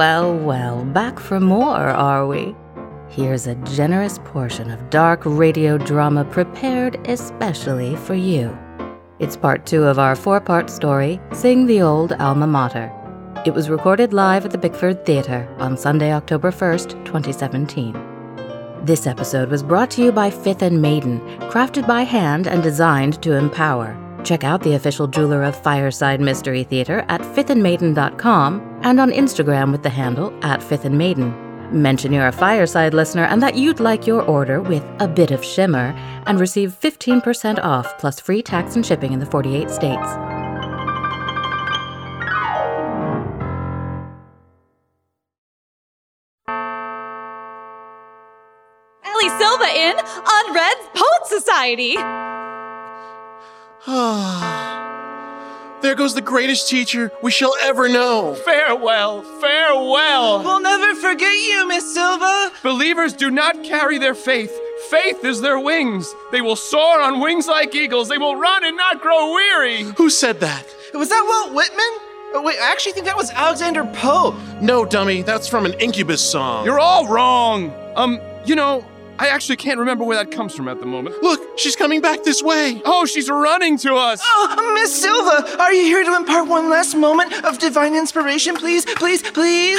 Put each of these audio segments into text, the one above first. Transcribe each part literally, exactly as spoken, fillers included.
Well, well, back for more, are we? Here's a generous portion of dark radio drama prepared especially for you. It's part two of our four-part story, Sing the Old Alma Mater. It was recorded live at the Bickford Theatre on Sunday, October first, twenty seventeen. This episode was brought to you by Fifth and Maiden, crafted by hand and designed to empower. Check out the official jeweler of Fireside Mystery Theater at fifth and maiden dot com and on Instagram with the handle at Fifth and Maiden. Mention you're a Fireside listener and that you'd like your order with a bit of shimmer and receive fifteen percent off plus free tax and shipping in the forty-eight states. Ali Silva in on Red's Poet Society. There goes the greatest teacher we shall ever know. Farewell, farewell. We'll never forget you, Miss Silva. Believers do not carry their faith. Faith is their wings. They will soar on wings like eagles. They will run and not grow weary. Who said that? Was that Walt Whitman? Oh, wait, I actually think that was Alexander Pope. No, dummy, that's from an Incubus song. You're all wrong. Um, you know, I actually can't remember where that comes from at the moment. Look, she's coming back this way. Oh, she's running to us. Oh, Miss Silva, are you here to impart one last moment of divine inspiration, please, please, please?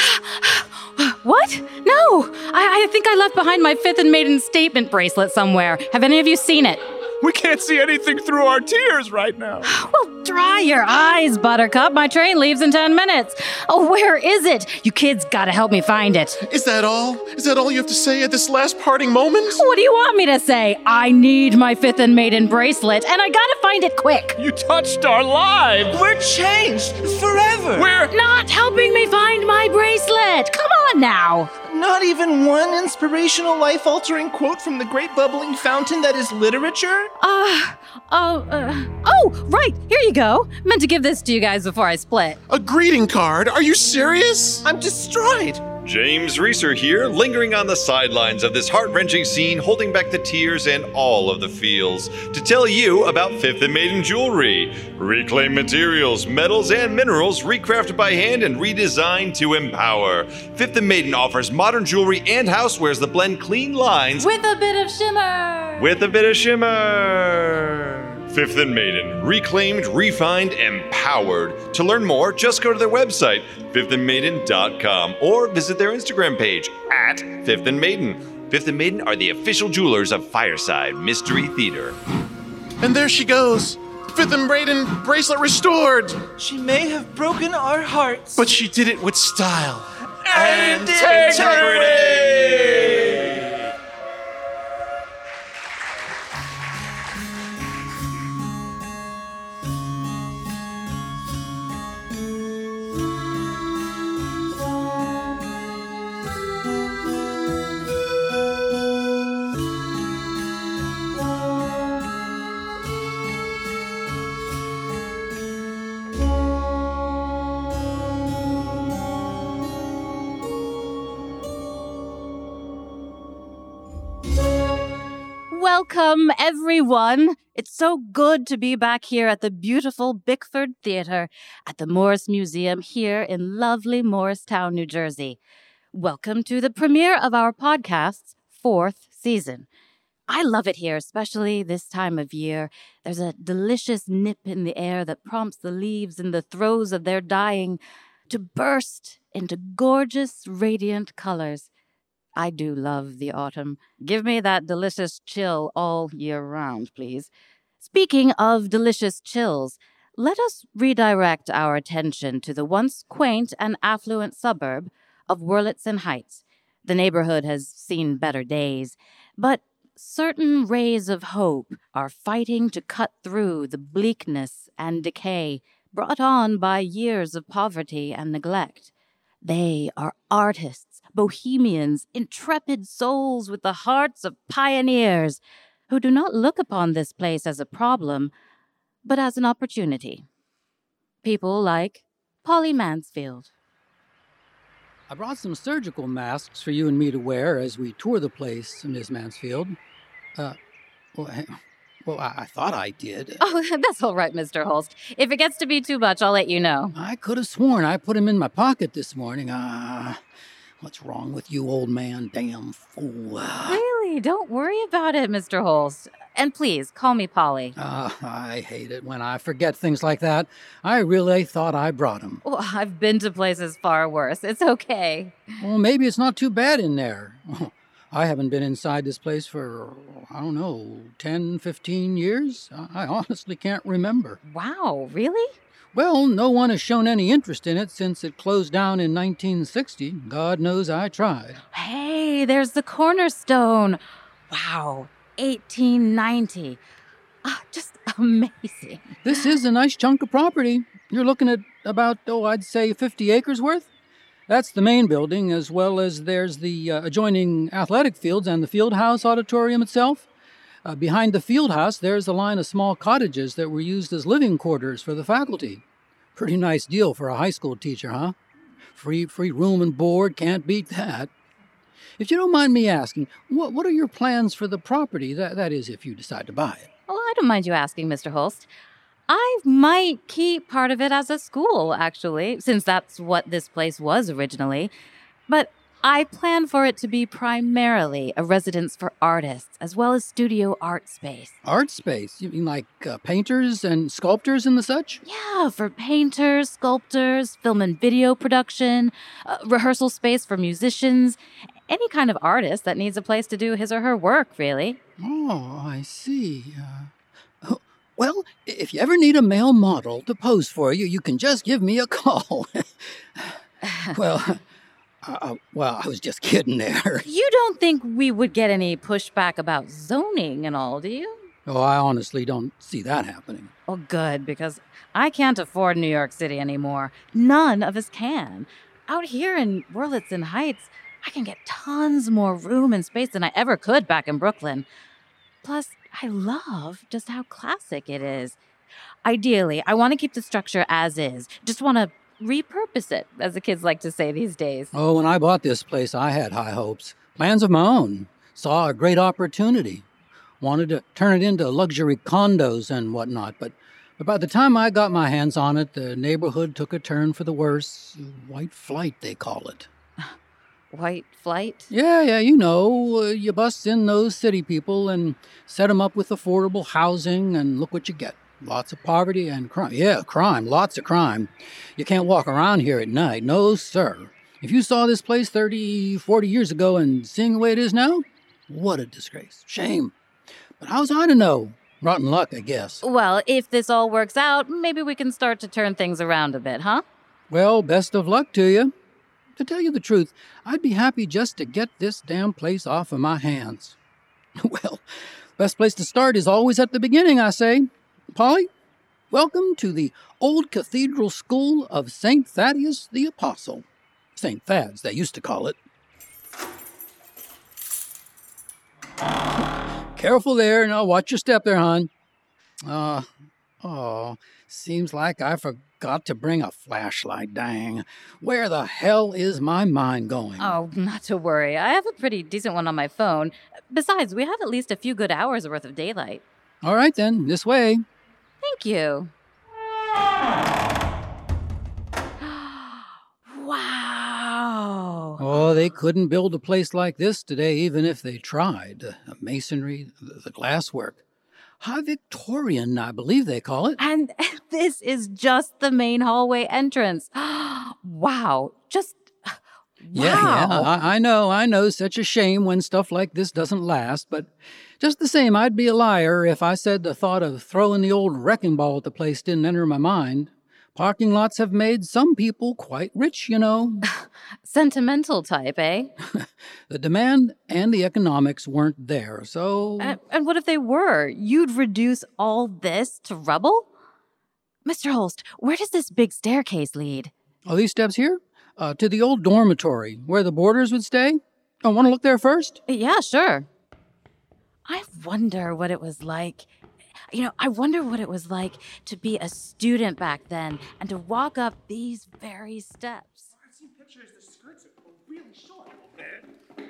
What? No! I, I think I left behind my Fifth and Maiden statement bracelet somewhere. Have any of you seen it? We can't see anything through our tears right now. Well, dry your eyes, Buttercup. My train leaves in ten minutes. Oh, where is it? You kids gotta help me find it. Is that all? Is that all you have to say at this last parting moment? What do you want me to say? I need my Fifth and Maiden bracelet, and I gotta find it quick. You touched our lives. We're changed forever. We're not helping me find my bracelet. Come on now. Not even one inspirational, life-altering quote from the great bubbling fountain that is literature? Uh, oh, uh, oh, right, here you go. Meant to give this to you guys before I split. A greeting card? Are you serious? I'm destroyed. James Reeser here, lingering on the sidelines of this heart-wrenching scene, holding back the tears and all of the feels, to tell you about Fifth and Maiden jewelry. Reclaimed materials, metals, and minerals recrafted by hand and redesigned to empower. Fifth and Maiden offers modern jewelry and housewares that blend clean lines with a bit of shimmer. With a bit of shimmer. Fifth and Maiden, reclaimed, refined, empowered. To learn more, just go to their website, fifth and maiden dot com, or visit their Instagram page, at Fifth and Maiden. Fifth and Maiden are the official jewelers of Fireside Mystery Theater. And there she goes. Fifth and Maiden bracelet restored. She may have broken our hearts, but she did it with style. And integrity! Welcome, everyone. It's so good to be back here at the beautiful Bickford Theatre at the Morris Museum here in lovely Morristown, New Jersey. Welcome to the premiere of our podcast's fourth season. I love it here, especially this time of year. There's a delicious nip in the air that prompts the leaves in the throes of their dying to burst into gorgeous, radiant colors. I do love the autumn. Give me that delicious chill all year round, please. Speaking of delicious chills, let us redirect our attention to the once quaint and affluent suburb of Wurlitzen Heights. The neighborhood has seen better days, but certain rays of hope are fighting to cut through the bleakness and decay brought on by years of poverty and neglect. They are artists, bohemians, intrepid souls with the hearts of pioneers who do not look upon this place as a problem, but as an opportunity. People like Polly Mansfield. I brought some surgical masks for you and me to wear as we tour the place, Miss Mansfield. Uh, well, Well, I, I thought I did. Oh, that's all right, Mister Holst. If it gets to be too much, I'll let you know. I could have sworn I put him in my pocket this morning. Ah, what's wrong with you, old man? Damn fool. Really? Don't worry about it, Mister Holst. And please, call me Polly. Ah, I hate it when I forget things like that. I really thought I brought him. Well, I've been to places far worse. It's okay. Well, maybe it's not too bad in there. I haven't been inside this place for, I don't know, ten, fifteen years? I honestly can't remember. Wow, really? Well, no one has shown any interest in it since it closed down in nineteen sixty. God knows I tried. Hey, there's the cornerstone. Wow, eighteen ninety. Ah, just amazing. This is a nice chunk of property. You're looking at about, oh, I'd say fifty acres worth. That's the main building, as well as there's the uh, adjoining athletic fields and the Fieldhouse Auditorium itself. Uh, behind the Fieldhouse, there's a line of small cottages that were used as living quarters for the faculty. Pretty nice deal for a high school teacher, huh? Free free room and board, can't beat that. If you don't mind me asking, what what are your plans for the property? That that is, if you decide to buy it. Well, I don't mind you asking, Mister Holst. I might keep part of it as a school, actually, since that's what this place was originally. But I plan for it to be primarily a residence for artists, as well as studio art space. Art space? You mean like uh, painters and sculptors and the such? Yeah, for painters, sculptors, film and video production, uh, rehearsal space for musicians, any kind of artist that needs a place to do his or her work, really. Oh, I see. Uh, well, if you ever need a male model to pose for you, you can just give me a call. well... Uh, well, I was just kidding there. You don't think we would get any pushback about zoning and all, do you? Oh, I honestly don't see that happening. Oh, good, because I can't afford New York City anymore. None of us can. Out here in Wurlitzen Heights, I can get tons more room and space than I ever could back in Brooklyn. Plus, I love just how classic it is. Ideally, I want to keep the structure as is. Just want to repurpose it, as the kids like to say these days. Oh, when I bought this place, I had high hopes. Plans of my own. Saw a great opportunity. Wanted to turn it into luxury condos and whatnot, but, but by the time I got my hands on it, the neighborhood took a turn for the worse. White flight, they call it. White flight? Yeah, yeah, you know, uh, you bust in those city people and set them up with affordable housing, and look what you get. Lots of poverty and crime. Yeah, crime. Lots of crime. You can't walk around here at night. No, sir. If you saw this place thirty, forty years ago and seeing the way it is now, what a disgrace. Shame. But how's I to know? Rotten luck, I guess. Well, if this all works out, maybe we can start to turn things around a bit, huh? Well, best of luck to you. To tell you the truth, I'd be happy just to get this damn place off of my hands. Well, best place to start is always at the beginning, I say. Polly, welcome to the Old Cathedral School of Saint Thaddeus the Apostle. Saint Thad's, they used to call it. Careful there, now watch your step there, hon. Uh, oh, seems like I forgot to bring a flashlight, dang. Where the hell is my mind going? Oh, not to worry. I have a pretty decent one on my phone. Besides, we have at least a few good hours worth of daylight. All right then, this way. Thank you. Wow. Oh, they couldn't build a place like this today, even if they tried. The masonry, the glasswork. High Victorian, I believe they call it. And this is just the main hallway entrance. Wow. Just, wow. Yeah, yeah, I, I know, I know. Such a shame when stuff like this doesn't last, but just the same, I'd be a liar if I said the thought of throwing the old wrecking ball at the place didn't enter my mind. Parking lots have made some people quite rich, you know. Sentimental type, eh? The demand and the economics weren't there, so... And, and what if they were? You'd reduce all this to rubble? Mister Holst, where does this big staircase lead? Oh, these steps here? Uh, to the old dormitory, where the boarders would stay. Oh, want to look there first? Yeah, sure. I wonder what it was like... You know, I wonder what it was like to be a student back then and to walk up these very steps. I've seen pictures, the skirts are really short.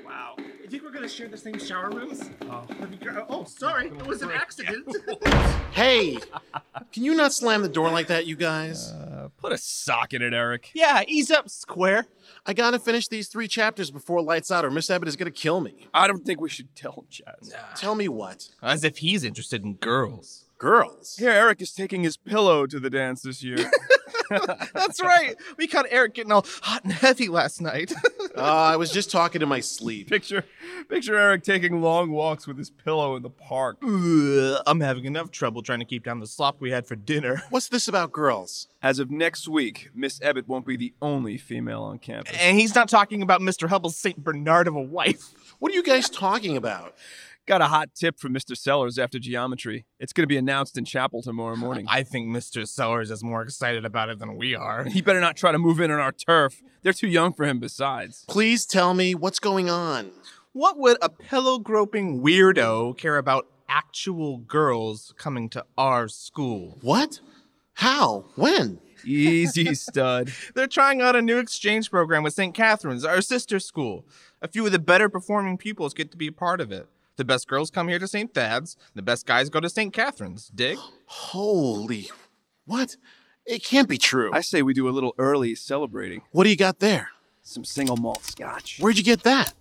Wow. You think we're gonna share the same shower rooms? Oh, oh sorry. It was an accident. Hey, can you not slam the door like that, you guys? Uh, put a sock in it, Eric. Yeah, ease up, Square. I gotta finish these three chapters before lights out or Miss Abbott is gonna kill me. I don't think we should tell him, Chaz. Tell me what? As if he's interested in girls. Girls? Here, Eric is taking his pillow to the dance this year. That's right. We caught Eric getting all hot and heavy last night. uh, I was just talking to my sleep. Picture, picture Eric taking long walks with his pillow in the park. Ugh, I'm having enough trouble trying to keep down the slop we had for dinner. What's this about girls? As of next week, Miss Abbott won't be the only female on campus. And he's not talking about Mister Hubble's Saint Bernard of a wife. What are you guys talking about? Got a hot tip from Mister Sellers after geometry. It's going to be announced in chapel tomorrow morning. I think Mister Sellers is more excited about it than we are. He better not try to move in on our turf. They're too young for him besides. Please tell me what's going on. What would a pillow-groping weirdo care about actual girls coming to our school? What? How? When? Easy, stud. They're trying out a new exchange program with Saint Catherine's, our sister school. A few of the better performing pupils get to be a part of it. The best girls come here to Saint Thad's. The best guys go to Saint Catherine's. Dig? Holy... What? It can't be true. I say we do a little early celebrating. What do you got there? Some single malt scotch. Where'd you get that?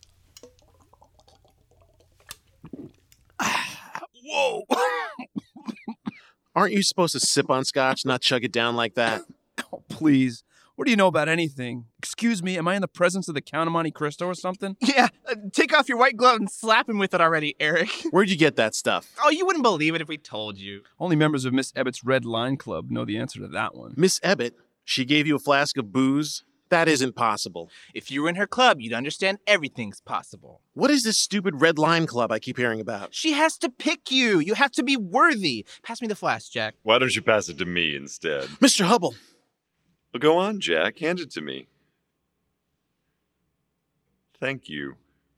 Whoa! Aren't you supposed to sip on scotch, not chug it down like that? Oh, please. What do you know about anything? Excuse me, am I in the presence of the Count of Monte Cristo or something? Yeah, uh, take off your white glove and slap him with it already, Eric. Where'd you get that stuff? Oh, you wouldn't believe it if we told you. Only members of Miss Abbott's Red Line Club know the answer to that one. Miss Abbott? She gave you a flask of booze? That isn't possible. If you were in her club, you'd understand everything's possible. What is this stupid Red Line Club I keep hearing about? She has to pick you. You have to be worthy. Pass me the flask, Jack. Why don't you pass it to me instead? Mister Hubble! Well, go on, Jack. Hand it to me. Thank you.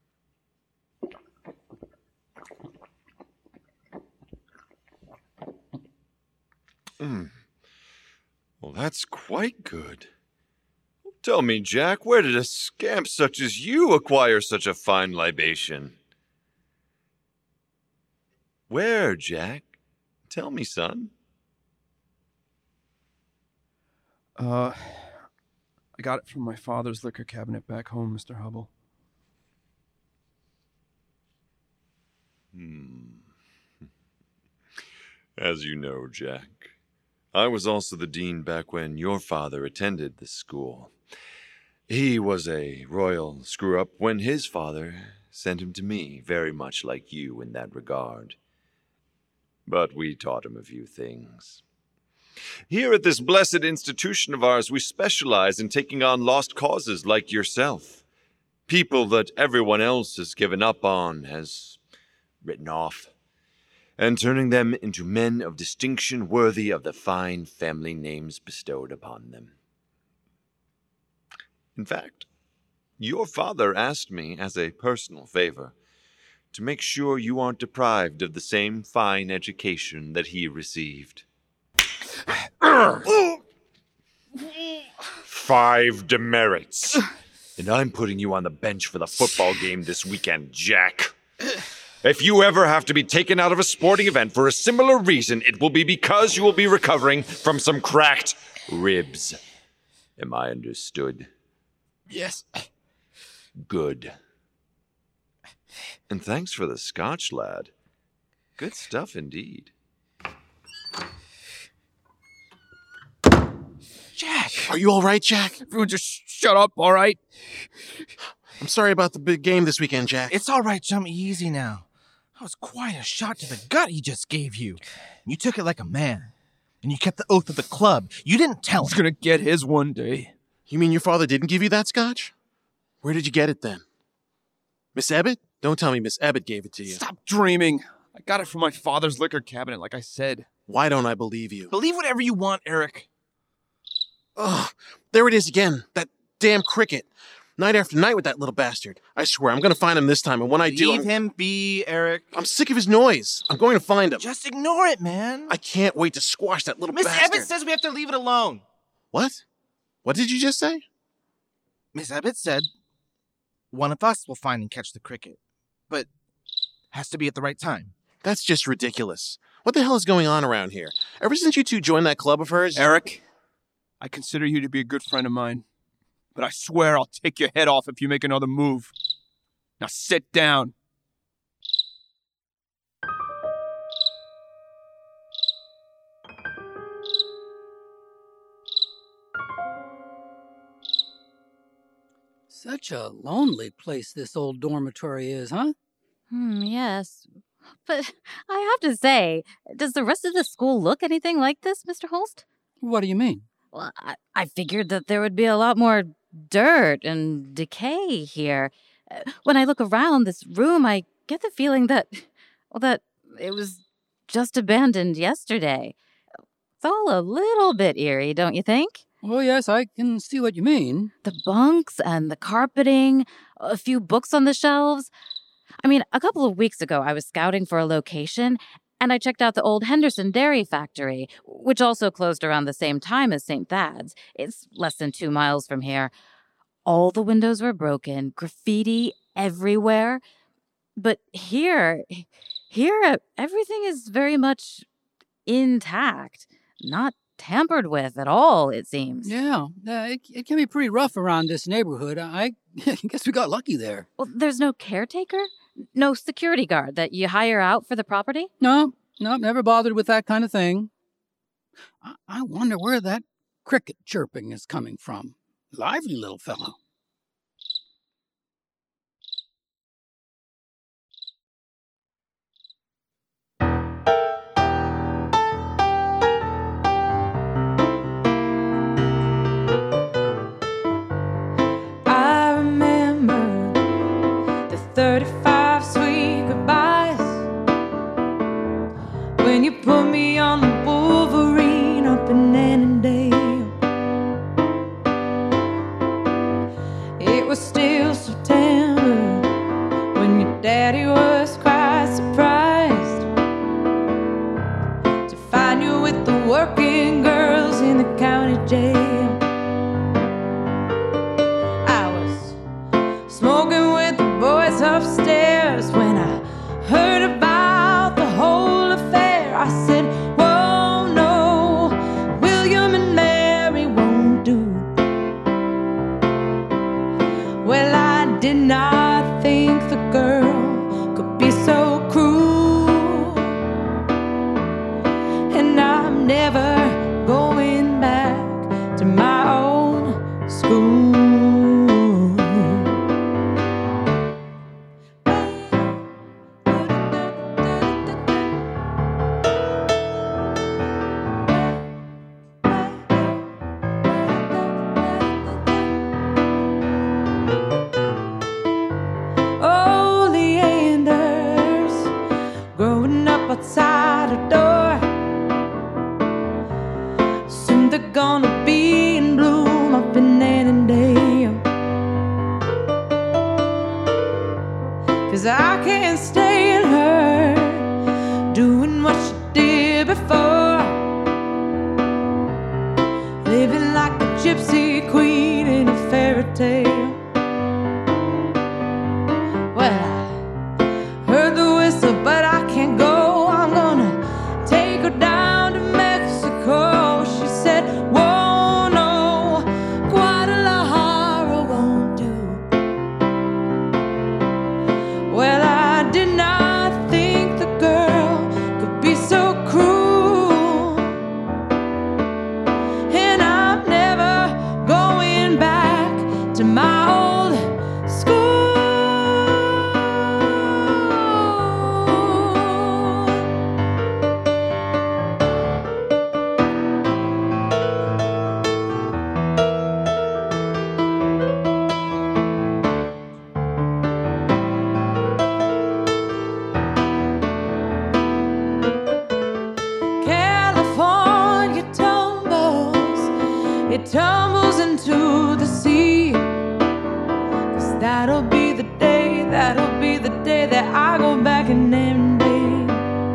Mm. Well, that's quite good. Tell me, Jack, where did a scamp such as you acquire such a fine libation? Where, Jack? Tell me, son. Uh, I got it from my father's liquor cabinet back home, Mister Hubble. Hmm. As you know, Jack, I was also the dean back when your father attended this school. He was a royal screw-up when his father sent him to me, very much like you in that regard. But we taught him a few things. Here at this blessed institution of ours, we specialize in taking on lost causes like yourself. People that everyone else has given up on, has written off, and turning them into men of distinction worthy of the fine family names bestowed upon them. In fact, your father asked me, as a personal favor, to make sure you aren't deprived of the same fine education that he received. Five demerits. And I'm putting you on the bench for the football game this weekend, Jack. If you ever have to be taken out of a sporting event for a similar reason, it will be because you will be recovering from some cracked ribs. Am I understood? Yes. Good. And thanks for the scotch, lad. Good stuff indeed. Jack! Are you all right, Jack? Everyone just sh- shut up, all right? I'm sorry about the big game this weekend, Jack. It's all right, chum. Easy now. That was quite a shot to the gut he just gave you. You took it like a man. And you kept the oath of the club. You didn't tell He's him. gonna get his one day. You mean your father didn't give you that scotch? Where did you get it then? Miss Abbott? Don't tell me Miss Abbott gave it to you. Stop dreaming. I got it from my father's liquor cabinet, like I said. Why don't I believe you? Believe whatever you want, Eric. Ugh, there it is again. That damn cricket. Night after night with that little bastard. I swear, I'm going to find him this time, and when I do... Leave I'm, him be, Eric. I'm sick of his noise. I'm going to find him. Just ignore it, man. I can't wait to squash that little Miss bastard. Abbott says we have to leave it alone. What? What did you just say? Miss Abbott said one of us will find and catch the cricket. But has to be at the right time. That's just ridiculous. What the hell is going on around here? Ever since you two joined that club of hers... Eric, I consider you to be a good friend of mine, but I swear I'll take your head off if you make another move. Now sit down. Such a lonely place this old dormitory is, huh? Hmm, yes. But I have to say, does the rest of the school look anything like this, Mister Holst? What do you mean? Well, I, I figured that there would be a lot more dirt and decay here. Uh, When I look around this room, I get the feeling that, well, that it was just abandoned yesterday. It's all a little bit eerie, don't you think? Oh, yes, I can see what you mean. The bunks and the carpeting, a few books on the shelves. I mean, a couple of weeks ago, I was scouting for a location, and I checked out the old Henderson Dairy Factory, which also closed around the same time as Saint Thad's. It's less than two miles from here. All the windows were broken, graffiti everywhere. But here, here, everything is very much intact, not tampered with at all, it seems. Yeah, uh, it, it can be pretty rough around this neighborhood. I guess we got lucky there. Well, there's no caretaker? No security guard that you hire out for the property? No, no, never bothered with that kind of thing. I, I wonder where that cricket chirping is coming from. Lively little fellow. I remember the thirty-five sweet goodbyes when you put me on the Wolverine up in Annandale. It was still September when your daddy was quite surprised to find you with the working girls in the county jail. Smoking with the boys upstairs when I heard about the whole affair. I said, whoa, no, William and Mary won't do. Well, I did not think the girl could be so cruel, and I'm never going back to my own school. Outside a door, soon they're gonna be in bloom up in Annandale. 'Cause I can't stand her doing what she did before, living like a gypsy queen in a fairy tale. Well, I heard the whistle, but I can't go. Down to Mexico, she said, whoa, no, Guadalajara won't do. Well, I did not think the girl could be so cruel, and I'm never going back to my old school. It tumbles into the sea, 'cause that'll be the day, that'll be the day that I go back and name day.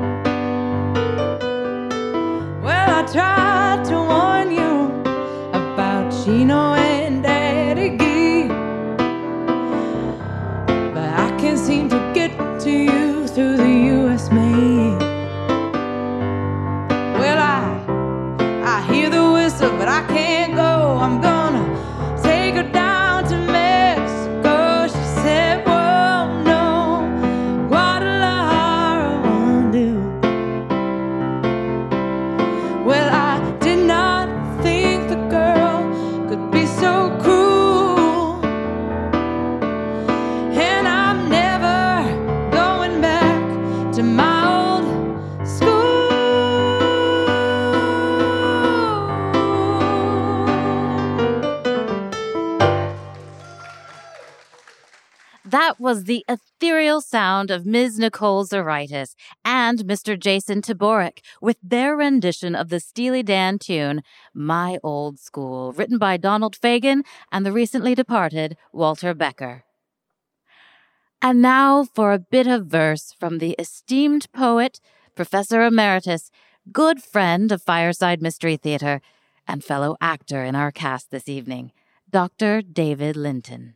Well, I tried to warn you about Chino and Daddy Gee, was the ethereal sound of Miz Nicole Zaritis and Mister Jason Taborek with their rendition of the Steely Dan tune, My Old School, written by Donald Fagen and the recently departed Walter Becker. And now for a bit of verse from the esteemed poet, Professor Emeritus, good friend of Fireside Mystery Theater, and fellow actor in our cast this evening, Doctor David Linton.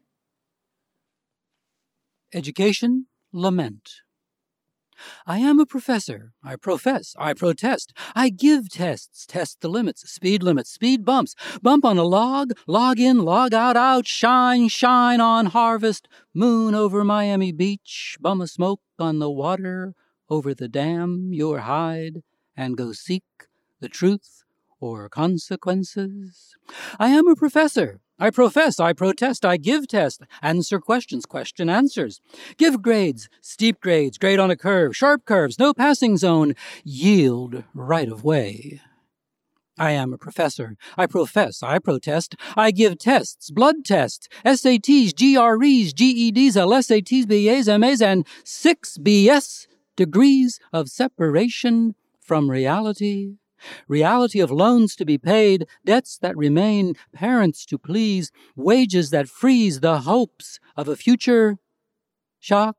Education, lament. I am a professor. I profess. I protest. I give tests. Test the limits. Speed limits. Speed bumps. Bump on a log. Log in. Log out. Out. Shine. Shine on harvest. Moon over Miami Beach. Bum a smoke on the water. Over the dam. Your hide. And go seek the truth or consequences. I am a professor. I profess, I protest, I give test, answer questions, question answers. Give grades, steep grades, grade on a curve, sharp curves, no passing zone, yield right of way. I am a professor. I profess, I protest, I give tests, blood tests, S A Ts, G R Es, G E Ds, L S A Ts, B As, M As, and six B S degrees of separation from reality. Reality of loans to be paid, debts that remain, parents to please, wages that freeze the hopes of a future shock.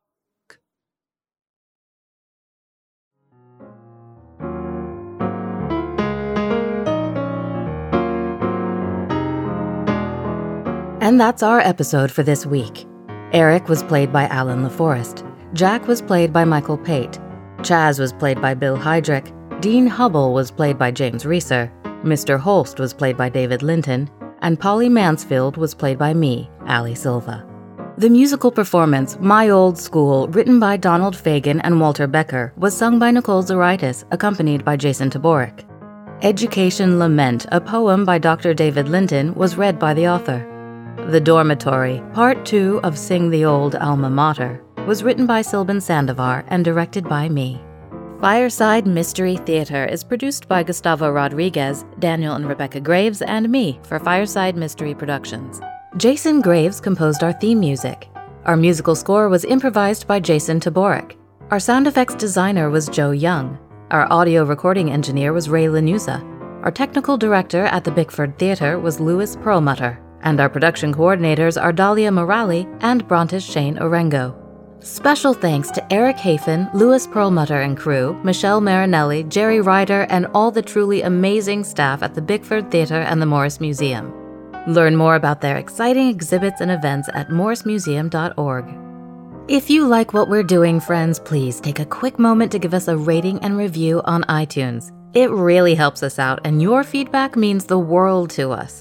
And that's our episode for this week. Eric was played by Alan LaForest. Jack was played by Michael Pate. Chaz was played by Bill Heydrich. Dean Hubble was played by James Reeser, Mister Holst was played by David Linton, and Polly Mansfield was played by me, Ali Silva. The musical performance, My Old School, written by Donald Fagen and Walter Becker, was sung by Nicole Zaritis, accompanied by Jason Taborek. Education Lament, a poem by Doctor David Linton, was read by the author. The Dormitory, Part two of Sing the Old Alma Mater, was written by Silban Sandovar and directed by me. Fireside Mystery Theater is produced by Gustavo Rodriguez, Daniel and Rebecca Graves, and me for Fireside Mystery Productions. Jason Graves composed our theme music. Our musical score was improvised by Jason Taborek. Our sound effects designer was Joe Young. Our audio recording engineer was Ray Lanuza. Our technical director at the Bickford Theater was Louis Perlmutter. And our production coordinators are Dahlia Morali and Brontis Shane Orengo. Special thanks to Eric Hafen, Louis Perlmutter and crew, Michelle Marinelli, Jerry Ryder, and all the truly amazing staff at the Bickford Theater and the Morris Museum. Learn more about their exciting exhibits and events at morris museum dot org. If you like what we're doing, friends, please take a quick moment to give us a rating and review on iTunes. It really helps us out, and your feedback means the world to us.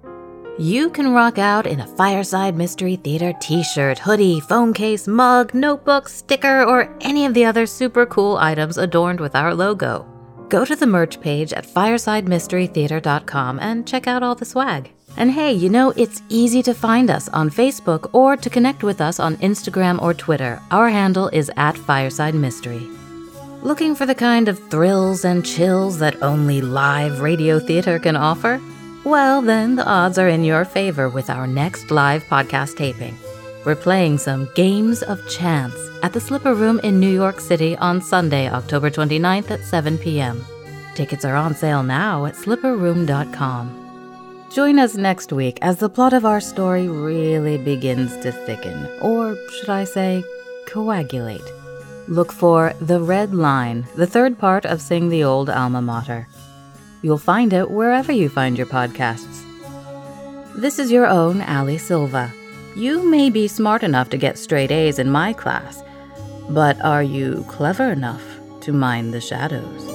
You can rock out in a Fireside Mystery Theater t-shirt, hoodie, phone case, mug, notebook, sticker, or any of the other super cool items adorned with our logo. Go to the merch page at fireside mystery theater dot com and check out all the swag. And hey, you know, it's easy to find us on Facebook or to connect with us on Instagram or Twitter. Our handle is at Fireside Mystery. Looking for the kind of thrills and chills that only live radio theater can offer? Well, then the odds are in your favor with our next live podcast taping. We're playing some Games of Chance at the Slipper Room in New York City on Sunday, October twenty-ninth at seven p.m. Tickets are on sale now at slipper room dot com. Join us next week as the plot of our story really begins to thicken, or should I say, coagulate. Look for The Red Line, the third part of Sing the Old Alma Mater. You'll find it wherever you find your podcasts. This is your own Ali Silva. You may be smart enough to get straight A's in my class, but are you clever enough to mind the shadows?